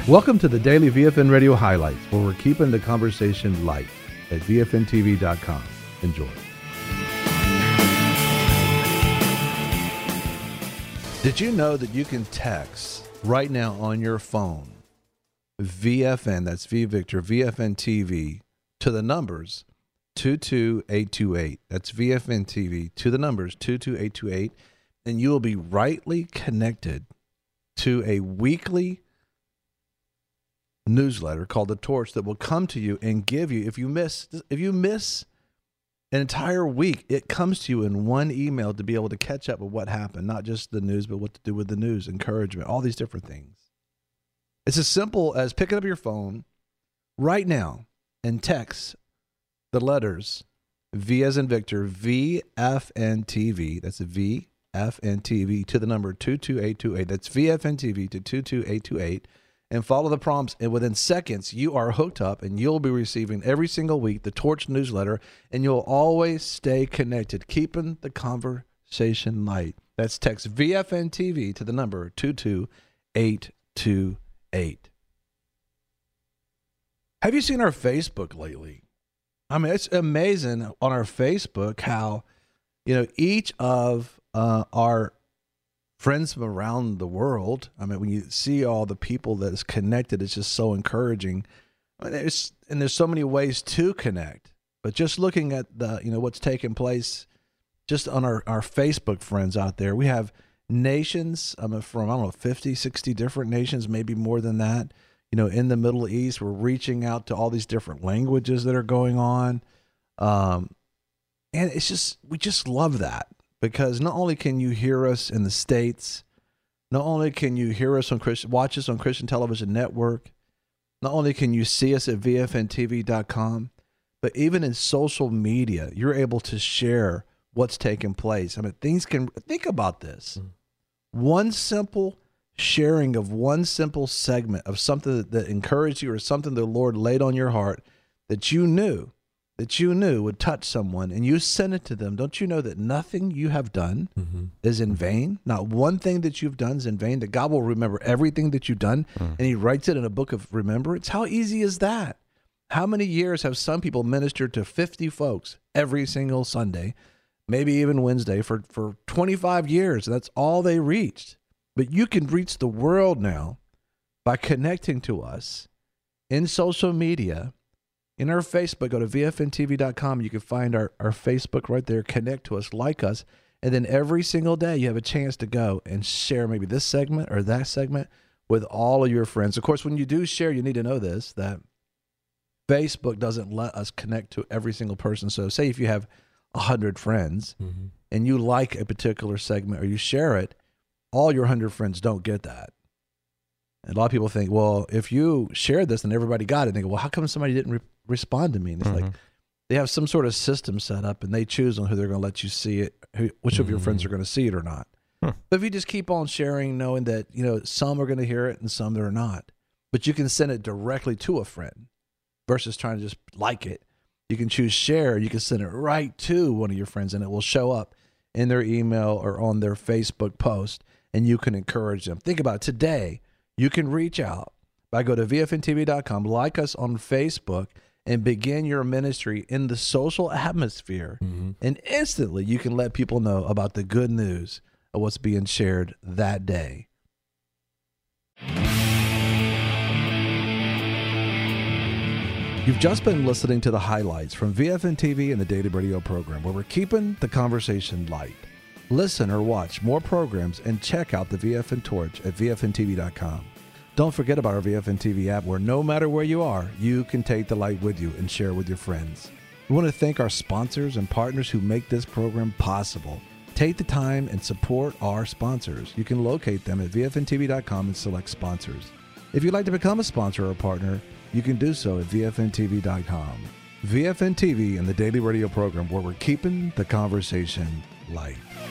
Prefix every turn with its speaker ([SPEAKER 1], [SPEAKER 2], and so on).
[SPEAKER 1] Welcome to the Daily VFN Radio Highlights, where we're keeping the conversation light at VFNTV.com. Enjoy. Did you know that you can text right now on your phone VFN, that's V Victor, VFN TV, to the numbers 22828. That's VFN TV to the numbers 22828, and you will be rightly connected to a weekly newsletter called The Torch that will come to you and give you, if you miss an entire week, it comes to you in one email to be able to catch up with what happened, not just the news, but what to do with the news, encouragement, all these different things. It's as simple as picking up your phone right now and text the letters V as in Victor, VFN TV, that's a VFN TV, to the number 22828. That's VFN TV to 22828. And follow the prompts, and within seconds, you are hooked up, and you'll be receiving every single week the Torch newsletter, and you'll always stay connected, keeping the conversation light. That's text VFN TV to the number 22828. Have you seen our Facebook lately? I mean, it's amazing on our Facebook how, each of our friends from around the world. I mean, when you see all the people that is connected, it's just so encouraging. I mean, there's so many ways to connect, but just looking at the, what's taking place just on our Facebook friends out there, we have nations from, 50, 60 different nations, maybe more than that. In the Middle East, we're reaching out to all these different languages that are going on. And we just love that. Because not only can you hear us in the States, not only can you hear us watch us on Christian Television Network, not only can you see us at VFNTV.com, but even in social media, you're able to share what's taking place. I mean, think about this. One simple sharing of one simple segment of something that encouraged you or something the Lord laid on your heart that you knew would touch someone, and you send it to them. Don't you know that nothing you have done is in vain? Not one thing that you've done is in vain, that God will remember everything that you've done, and he writes it in a book of remembrance. How easy is that? How many years have some people ministered to 50 folks every single Sunday, maybe even Wednesday, for 25 years? That's all they reached. But you can reach the world now by connecting to us in social media. In our Facebook, go to VFNTV.com. You can find our Facebook right there. Connect to us, like us. And then every single day you have a chance to go and share maybe this segment or that segment with all of your friends. Of course, when you do share, you need to know this, that Facebook doesn't let us connect to every single person. So say if you have 100 friends and you like a particular segment or you share it, all your 100 friends don't get that. And a lot of people think, well, if you shared this and everybody got it, they go, well, how come somebody didn't respond to me? And it's like they have some sort of system set up, and they choose on who they're going to let you see it, which of your friends are going to see it or not. But if you just keep on sharing, knowing that some are going to hear it and some they're not, but you can send it directly to a friend versus trying to just like it. You can choose share. You can send it right to one of your friends, and it will show up in their email or on their Facebook post, and you can encourage them. Think about it. Today, you can reach out by go to VFNTV.com, like us on Facebook, and begin your ministry in the social atmosphere. And instantly you can let people know about the good news of what's being shared that day. You've just been listening to the highlights from VFN TV and the Daily Radio program, where we're keeping the conversation light. Listen or watch more programs and check out the VFN Torch at VFNTV.com. Don't forget about our VFN TV app, where no matter where you are, you can take the light with you and share with your friends. We want to thank our sponsors and partners who make this program possible. Take the time and support our sponsors. You can locate them at VFNTV.com and select sponsors. If you'd like to become a sponsor or a partner, you can do so at VFNTV.com. VFN TV and the Daily Radio program, where we're keeping the conversation light.